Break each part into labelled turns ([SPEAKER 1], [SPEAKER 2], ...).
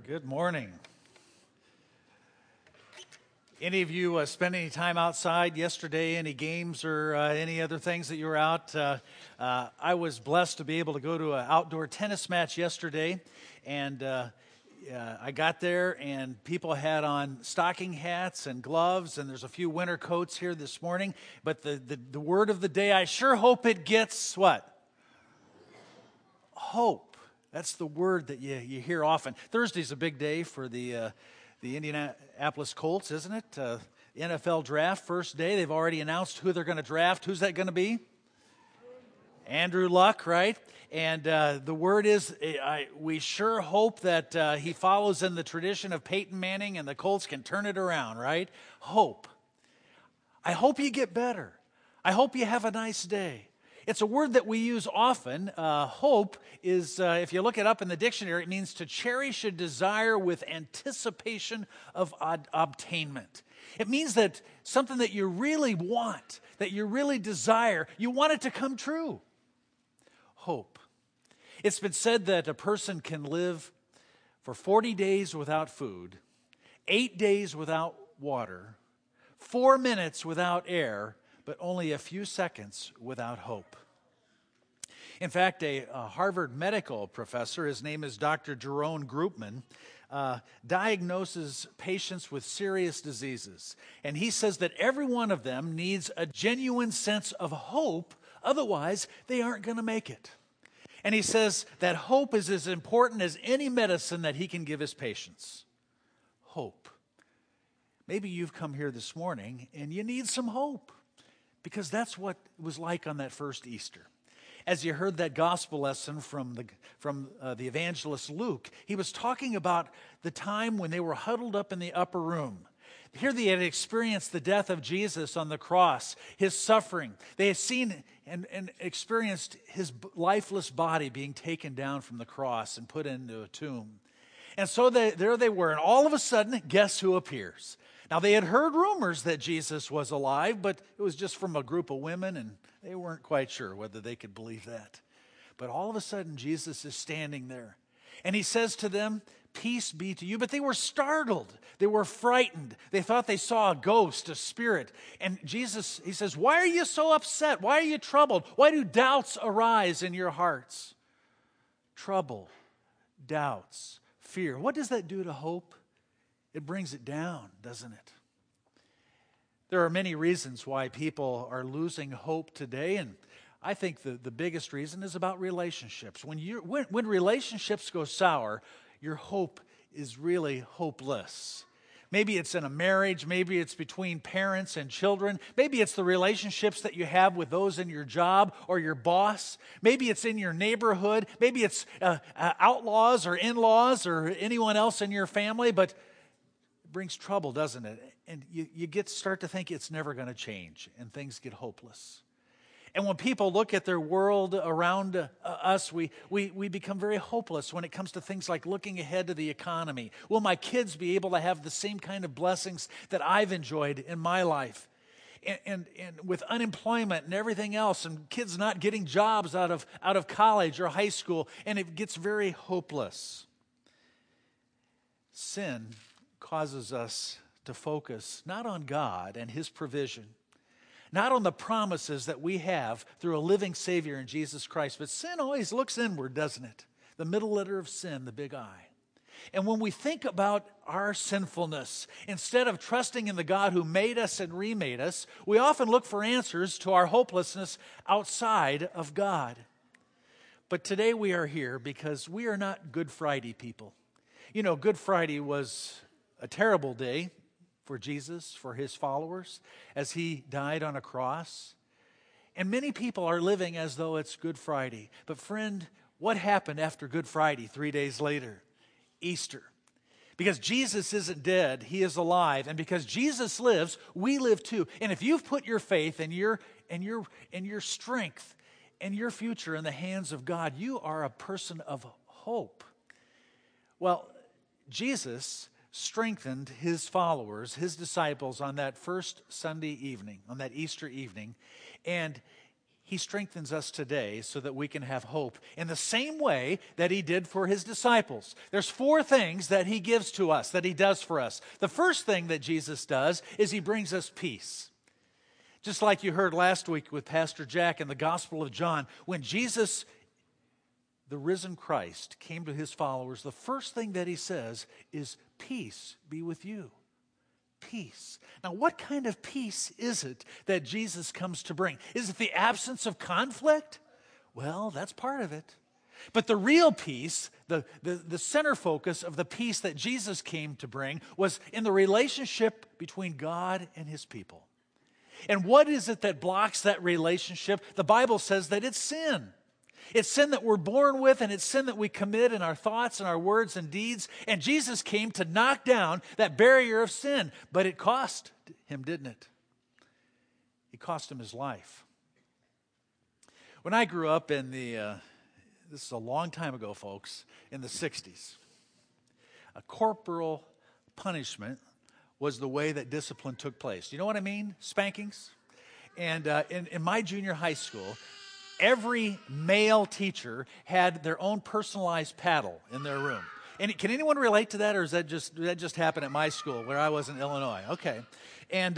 [SPEAKER 1] Good morning. Any of you spend any time outside yesterday? Any games or any other things that you were out? I was blessed to be able to go to an outdoor tennis match yesterday, and I got there, and people had on stocking hats and gloves, and there's a few winter coats here this morning. But the word of the day, I sure hope it gets what? Hope. That's the word that you hear often. Thursday's a big day for the Indianapolis Colts, isn't it? The NFL draft, first day. They've already announced who they're going to draft. Who's that going to be? Andrew Luck, right? And the word is, we sure hope that he follows in the tradition of Peyton Manning and the Colts can turn it around, right? Hope. I hope you get better. I hope you have a nice day. It's a word that we use often. Hope is, if you look it up in the dictionary, it means to cherish a desire with anticipation of obtainment. It means that something that you really want, that you really desire, you want it to come true. Hope. It's been said that a person can live for 40 days without food, 8 days without water, 4 minutes without air, but only a few seconds without hope. In fact, a Harvard medical professor, his name is Dr. Jerome Groopman, diagnoses patients with serious diseases. And he says that every one of them needs a genuine sense of hope, otherwise they aren't going to make it. And he says that hope is as important as any medicine that he can give his patients. Hope. Maybe you've come here this morning and you need some hope, because that's what it was like on that first Easter. As you heard that gospel lesson from the evangelist Luke, he was talking about the time when they were huddled up in the upper room. Here they had experienced the death of Jesus on the cross, his suffering. They had seen and experienced his lifeless body being taken down from the cross and put into a tomb. And so there they were, and all of a sudden, guess who appears? Now, they had heard rumors that Jesus was alive, but it was just from a group of women, and they weren't quite sure whether they could believe that. But all of a sudden, Jesus is standing there, and he says to them, "Peace be to you." But they were startled. They were frightened. They thought they saw a ghost, a spirit. And Jesus, he says, "Why are you so upset? Why are you troubled? Why do doubts arise in your hearts?" Trouble, doubts, fear. What does that do to hope? It brings it down, doesn't it? There are many reasons why people are losing hope today, and I think the biggest reason is about relationships. When relationships go sour, your hope is really hopeless. Maybe it's in a marriage, maybe it's between parents and children, maybe it's the relationships that you have with those in your job or your boss, maybe it's in your neighborhood, maybe it's outlaws or in-laws or anyone else in your family, but brings trouble, doesn't it? And you start to think it's never going to change, and things get hopeless. And when people look at their world around us, we become very hopeless when it comes to things like looking ahead to the economy. Will my kids be able to have the same kind of blessings that I've enjoyed in my life? And with unemployment and everything else, and kids not getting jobs out of college or high school, and it gets very hopeless. Sin causes us to focus not on God and his provision, not on the promises that we have through a living Savior in Jesus Christ, but sin always looks inward, doesn't it? The middle letter of sin, the big I. And when we think about our sinfulness, instead of trusting in the God who made us and remade us, we often look for answers to our hopelessness outside of God. But today we are here because we are not Good Friday people. You know, Good Friday was a terrible day for Jesus, for his followers, as he died on a cross. And many people are living as though it's Good Friday. But friend, what happened after Good Friday 3 days later? Easter. Because Jesus isn't dead, he is alive. And because Jesus lives, we live too. And if you've put your faith and your strength and your future in the hands of God, you are a person of hope. Well, Jesus strengthened his followers, his disciples, on that first Sunday evening, on that Easter evening. And He strengthens us today so that we can have hope in the same way that he did for his disciples. There's 4 things that he gives to us, that he does for us. The first thing that Jesus does is he brings us peace. Just like you heard last week with Pastor Jack in the Gospel of John, when Jesus, the risen Christ, came to his followers, the first thing that he says is, peace be with you. Peace. Now, what kind of peace is it that Jesus comes to bring? Is it the absence of conflict? Well, that's part of it. But the real peace, the center focus of the peace that Jesus came to bring was in the relationship between God and his people. And what is it that blocks that relationship? The Bible says that it's sin. It's sin that we're born with, and it's sin that we commit in our thoughts and our words and deeds. And Jesus came to knock down that barrier of sin. But it cost him, didn't it? It cost him his life. When I grew up in this is a long time ago, folks, in the 60s, a corporal punishment was the way that discipline took place. You know what I mean? Spankings. And in my junior high school, every male teacher had their own personalized paddle in their room. And can anyone relate to that, or is that just happened at my school where I was in Illinois? Okay. And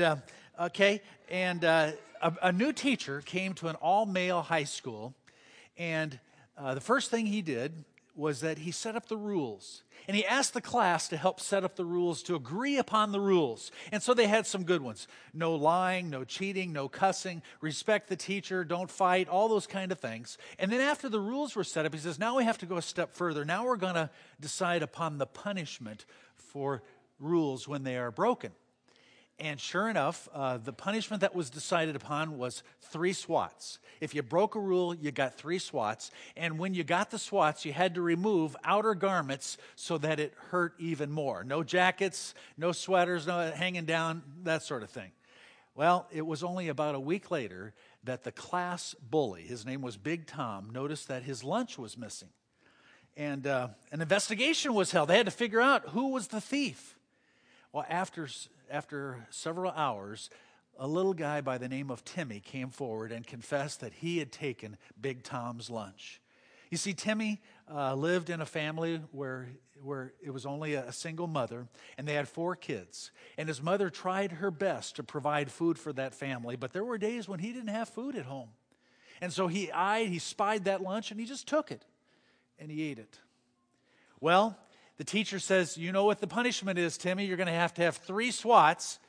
[SPEAKER 1] a new teacher came to an all-male high school, and the first thing he did was that he set up the rules. And he asked the class to help set up the rules, to agree upon the rules. And so they had some good ones. No lying, no cheating, no cussing, respect the teacher, don't fight, all those kind of things. And then after the rules were set up, he says, now we have to go a step further. Now we're going to decide upon the punishment for rules when they are broken. And sure enough, the punishment that was decided upon was 3 swats. If you broke a rule, you got 3 swats. And when you got the swats, you had to remove outer garments so that it hurt even more. No jackets, no sweaters, no hanging down, that sort of thing. Well, it was only about a week later that the class bully, his name was Big Tom, noticed that his lunch was missing. And an investigation was held. They had to figure out who was the thief. Well, after several hours, a little guy by the name of Timmy came forward and confessed that he had taken Big Tom's lunch. You see, Timmy lived in a family where it was only a single mother, and they had 4 kids. And his mother tried her best to provide food for that family, but there were days when he didn't have food at home. And so he spied that lunch, and he just took it, and he ate it. Well, the teacher says, you know what the punishment is, Timmy. You're going to have 3 swats,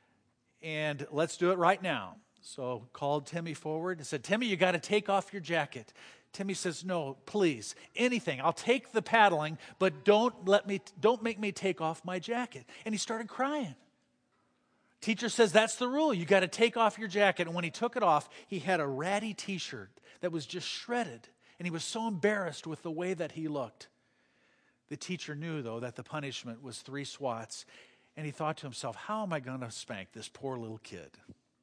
[SPEAKER 1] and let's do it right now. So called Timmy forward and said, Timmy, you got to take off your jacket. Timmy says, no, please, anything. I'll take the paddling, but don't make me take off my jacket. And he started crying. Teacher says, that's the rule. You got to take off your jacket. And when he took it off, he had a ratty T-shirt that was just shredded. And he was so embarrassed with the way that he looked. The teacher knew, though, that the punishment was 3 swats, and he thought to himself, how am I going to spank this poor little kid?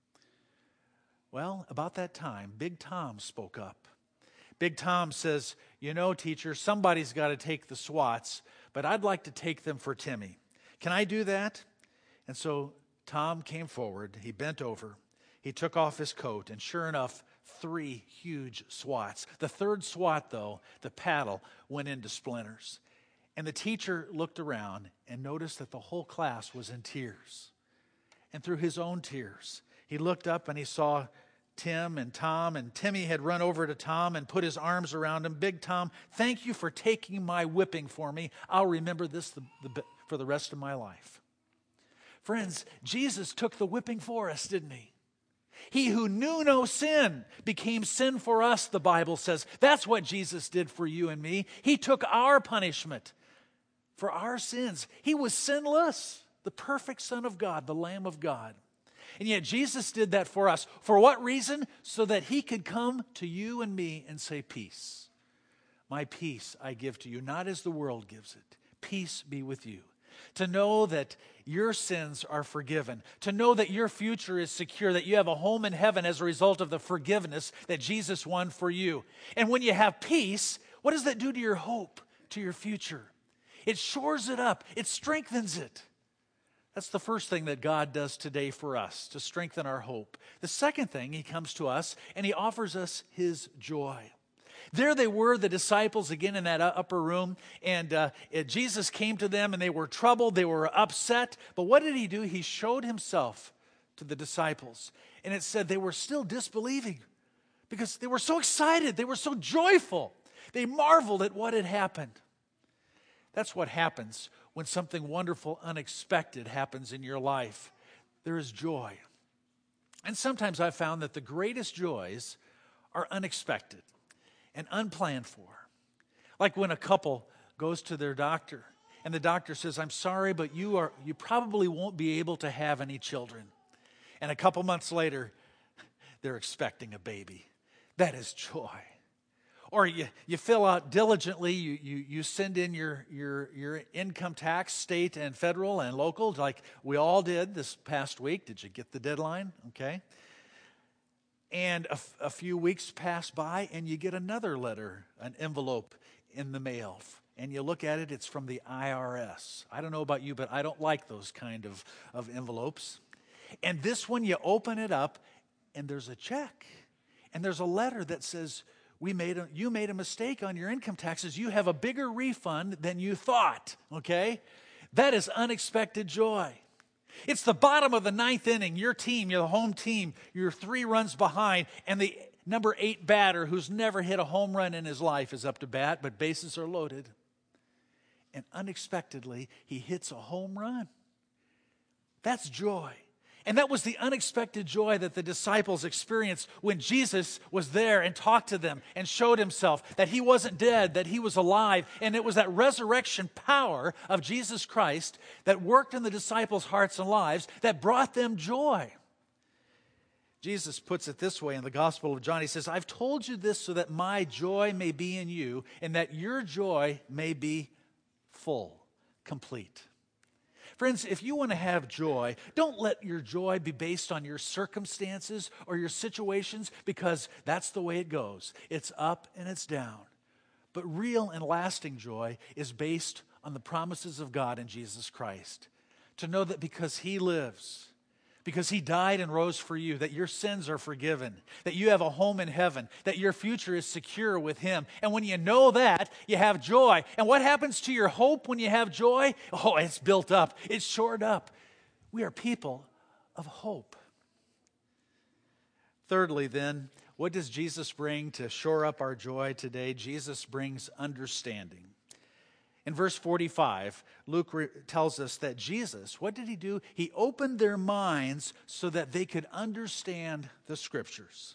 [SPEAKER 1] Well, about that time, Big Tom spoke up. Big Tom says, you know, teacher, somebody's got to take the swats, but I'd like to take them for Timmy. Can I do that? And so Tom came forward. He bent over. He took off his coat, and sure enough, 3 huge swats. The 3rd swat, though, the paddle, went into splinters. And the teacher looked around and noticed that the whole class was in tears. And through his own tears, he looked up and he saw Tim and Tom, and Timmy had run over to Tom and put his arms around him. Big Tom, thank you for taking my whipping for me. I'll remember this for the rest of my life. Friends, Jesus took the whipping for us, didn't he? He who knew no sin became sin for us, the Bible says. That's what Jesus did for you and me. He took our punishment for our sins. He was sinless, the perfect Son of God, the Lamb of God. And yet Jesus did that for us. For what reason? So that he could come to you and me and say, peace. My peace I give to you, not as the world gives it. Peace be with you. To know that your sins are forgiven. To know that your future is secure, that you have a home in heaven as a result of the forgiveness that Jesus won for you. And when you have peace, what does that do to your hope, to your future? It shores it up. It strengthens it. That's the first thing that God does today for us to strengthen our hope. The second thing, he comes to us and he offers us his joy. There they were, the disciples, again in that upper room, and Jesus came to them and they were troubled, they were upset. But what did he do? He showed himself to the disciples. And it said they were still disbelieving because they were so excited, they were so joyful. They marveled at what had happened. That's what happens when something wonderful, unexpected happens in your life. There is joy. And sometimes I've found that the greatest joys are unexpected and unplanned for. Like when a couple goes to their doctor and the doctor says, "I'm sorry, but you probably won't be able to have any children." And a couple months later, they're expecting a baby. That is joy. Or you fill out diligently, you send in your income tax, state and federal and local, like we all did this past week. Did you get the deadline? Okay. And a few weeks pass by and you get another letter, an envelope in the mail. And you look at it, it's from the IRS. I don't know about you, but I don't like those kind of envelopes. And this one, you open it up and there's a check. And there's a letter that says, you made a mistake on your income taxes. You have a bigger refund than you thought, okay? That is unexpected joy. It's the bottom of the ninth inning. Your team, your home team, you're 3 runs behind, and the number 8 batter who's never hit a home run in his life is up to bat, but bases are loaded. And unexpectedly, he hits a home run. That's joy. And that was the unexpected joy that the disciples experienced when Jesus was there and talked to them and showed himself that he wasn't dead, that he was alive. And it was that resurrection power of Jesus Christ that worked in the disciples' hearts and lives that brought them joy. Jesus puts it this way in the Gospel of John. He says, "I've told you this so that my joy may be in you and that your joy may be full, complete." Friends, if you want to have joy, don't let your joy be based on your circumstances or your situations, because that's the way it goes. It's up and it's down. But real and lasting joy is based on the promises of God in Jesus Christ. To know that because he lives, because he died and rose for you, that your sins are forgiven, that you have a home in heaven, that your future is secure with him. And when you know that, you have joy. And what happens to your hope when you have joy? Oh, it's built up. It's shored up. We are people of hope. Thirdly, then, what does Jesus bring to shore up our joy today? Jesus brings understanding. In verse 45, Luke tells us that Jesus, what did he do? He opened their minds so that they could understand the Scriptures.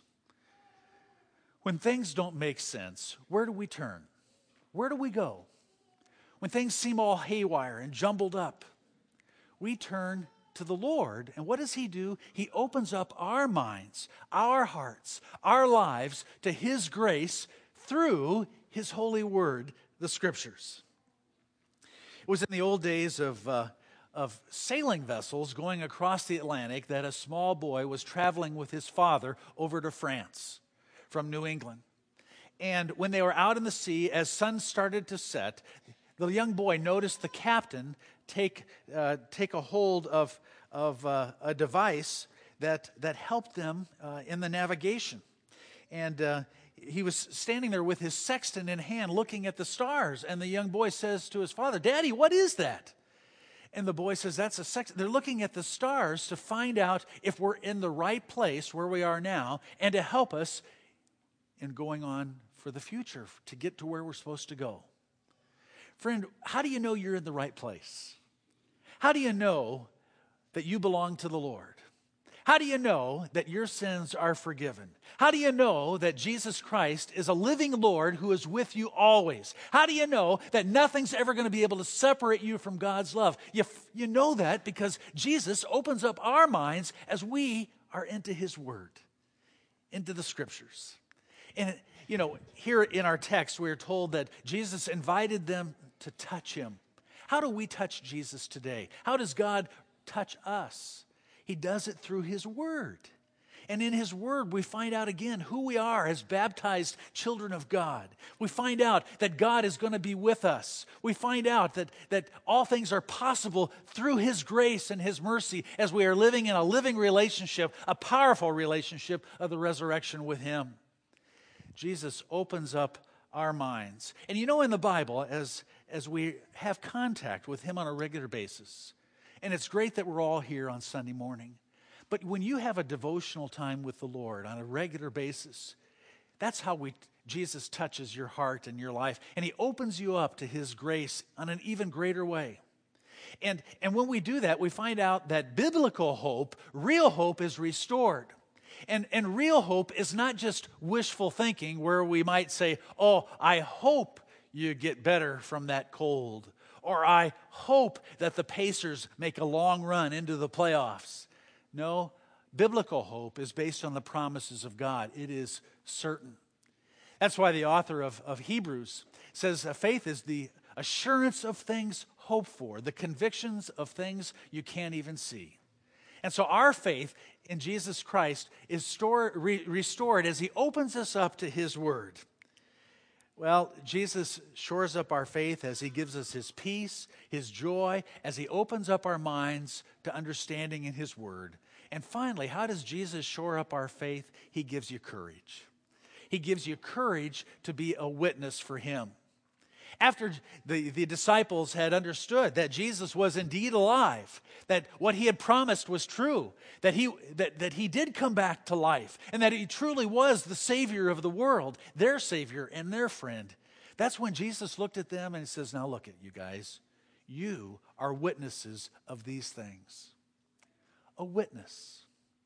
[SPEAKER 1] When things don't make sense, where do we turn? Where do we go? When things seem all haywire and jumbled up, we turn to the Lord. And what does he do? He opens up our minds, our hearts, our lives to his grace through his holy word, the Scriptures. It was in the old days of sailing vessels going across the Atlantic that a small boy was traveling with his father over to France from New England. And when they were out in the sea, as sun started to set, the young boy noticed the captain take a hold of a device that helped them in the navigation. And he was standing there with his sextant in hand looking at the stars. And the young boy says to his father, "Daddy, what is that?" And the boy says, "That's a sextant." They're looking at the stars to find out if we're in the right place where we are now and to help us in going on for the future, to get to where we're supposed to go. Friend, how do you know you're in the right place? How do you know that you belong to the Lord? How do you know that your sins are forgiven? How do you know that Jesus Christ is a living Lord who is with you always? How do you know that nothing's ever going to be able to separate you from God's love? You know that because Jesus opens up our minds as we are into his word, into the Scriptures. And, here in our text, we're told that Jesus invited them to touch him. How do we touch Jesus today? How does God touch us? He does it through his word. And in his word, we find out again who we are as baptized children of God. We find out that God is going to be with us. We find out that all things are possible through his grace and his mercy as we are living in a living relationship, a powerful relationship of the resurrection with him. Jesus opens up our minds. And you know, in the Bible, as we have contact with him on a regular basis, and it's great that we're all here on Sunday morning, but when you have a devotional time with the Lord on a regular basis, that's how Jesus touches your heart and your life, and he opens you up to his grace on an even greater way. And when we do that, we find out that biblical hope, real hope, is restored. And real hope is not just wishful thinking where we might say, oh, I hope you get better from that cold, or I hope that the Pacers make a long run into the playoffs. No, biblical hope is based on the promises of God. It is certain. That's why the author of Hebrews says faith is the assurance of things hoped for, the convictions of things you can't even see. And so our faith in Jesus Christ is restored as he opens us up to his word. Well, Jesus shores up our faith as he gives us his peace, his joy, as he opens up our minds to understanding in his word. And finally, how does Jesus shore up our faith? He gives you courage. He gives you courage to be a witness for him. After the disciples had understood that Jesus was indeed alive, that what he had promised was true, that he did come back to life, and that he truly was the Savior of the world, their Savior and their friend, that's when Jesus looked at them and he says, now look at you guys. You are witnesses of these things. A witness.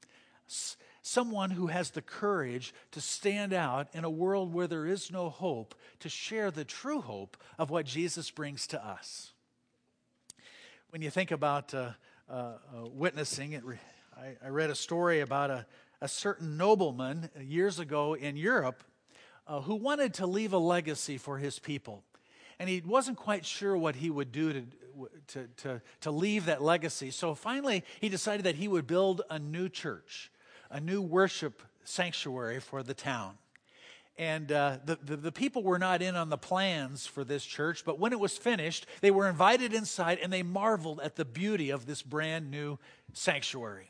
[SPEAKER 1] Someone who has the courage to stand out in a world where there is no hope, to share the true hope of what Jesus brings to us. When you think about witnessing, I read a story about a certain nobleman years ago in Europe who wanted to leave a legacy for his people. And he wasn't quite sure what he would do to leave that legacy. So finally, he decided that he would build a new church, a new worship sanctuary for the town. And the people were not in on the plans for this church, but when it was finished, they were invited inside and they marveled at the beauty of this brand new sanctuary.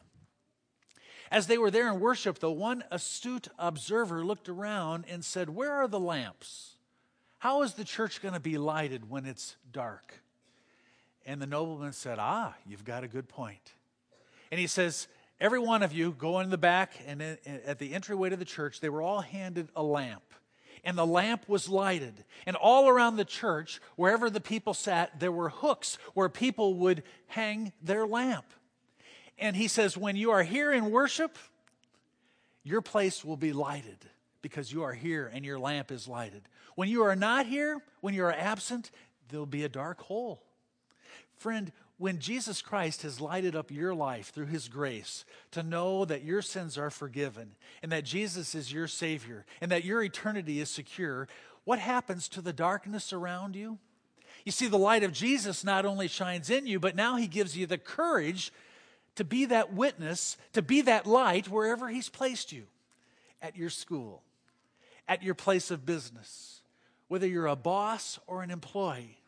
[SPEAKER 1] As they were there in worship, the one astute observer looked around and said, "Where are the lamps? How is the church going to be lighted when it's dark?" And the nobleman said, "You've got a good point." And he says, "Every one of you go in the back, and at the entryway to the church, they were all handed a lamp. And the lamp was lighted. And all around the church, wherever the people sat, there were hooks where people would hang their lamp." And he says, when you are here in worship, your place will be lighted because you are here and your lamp is lighted. When you are not here, when you are absent, there'll be a dark hole. Friend, when Jesus Christ has lighted up your life through his grace to know that your sins are forgiven and that Jesus is your Savior and that your eternity is secure, what happens to the darkness around you? You see, the light of Jesus not only shines in you, but now he gives you the courage to be that witness, to be that light wherever he's placed you. At your school, at your place of business, whether you're a boss or an employee,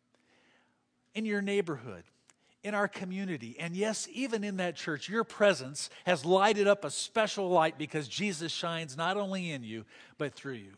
[SPEAKER 1] in your neighborhood, in our community, and yes, even in that church, your presence has lighted up a special light because Jesus shines not only in you, but through you.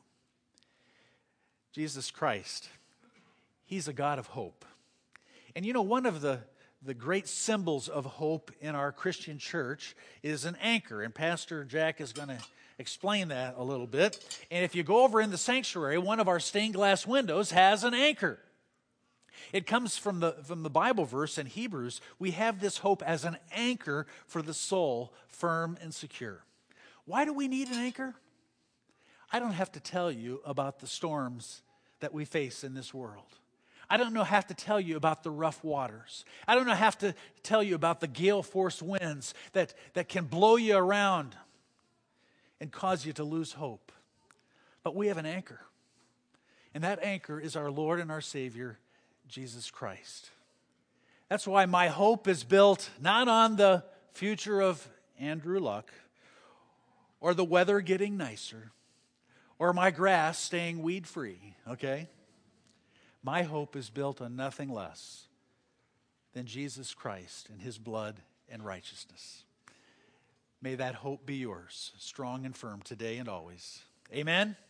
[SPEAKER 1] Jesus Christ, he's a God of hope. And you know, one of the great symbols of hope in our Christian church is an anchor, and Pastor Jack is going to explain that a little bit. And if you go over in the sanctuary, one of our stained glass windows has an anchor. It comes from the Bible verse in Hebrews. We have this hope as an anchor for the soul, firm and secure. Why do we need an anchor? I don't have to tell you about the storms that we face in this world. I don't have to tell you about the rough waters. I don't have to tell you about the gale force winds that can blow you around and cause you to lose hope. But we have an anchor. And that anchor is our Lord and our Savior, Jesus Christ. That's why my hope is built not on the future of Andrew Luck or the weather getting nicer, or my grass staying weed-free, okay? My hope is built on nothing less than Jesus Christ and his blood and righteousness. May that hope be yours, strong and firm today and always. Amen.